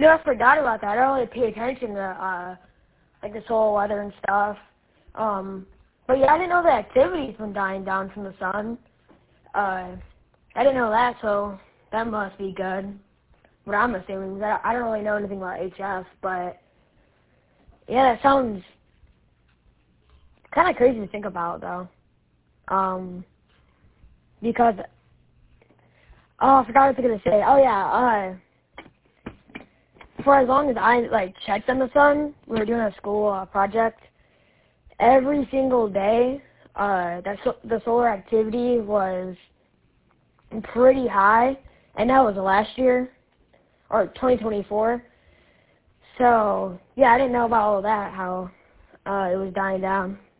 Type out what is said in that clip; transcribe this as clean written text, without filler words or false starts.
No, I forgot about that. I don't really pay attention to like the solar weather and stuff. But yeah, I didn't know the activity's been dying down from the sun. I didn't know that, so that must be good. What I'm assuming, because I don't really know anything about HF, but yeah, that sounds kind of crazy to think about, though. Because, I forgot what I was going to say. Oh, yeah, for as long as I, like, checked on the sun, we were doing a school project, every single day, the solar activity was pretty high, and that was last year, or 2024. So, yeah, I didn't know about all that, how it was dying down.